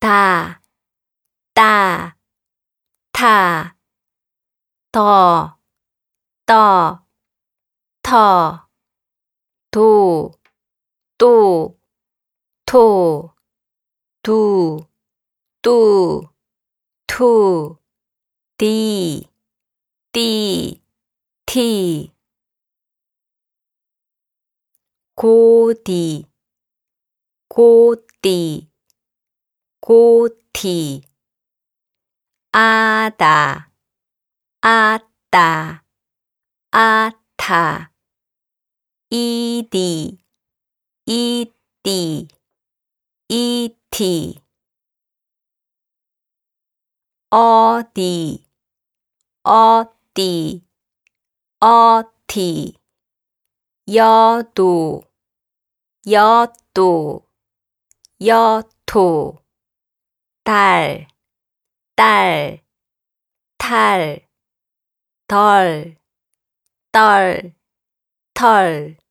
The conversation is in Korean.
다, 따, 타, 더, 떠, 터, 도, 또, 토, 두, 뚜, 투, 디, 띠, 티, 고디, 고띠, 고티, 아다, 아따, 아타, 이디, 이띠, 이티, 어디, 어띠, 어티, 여도, 여도, 여토, 달, 딸, 탈, 덜, 떨, 털.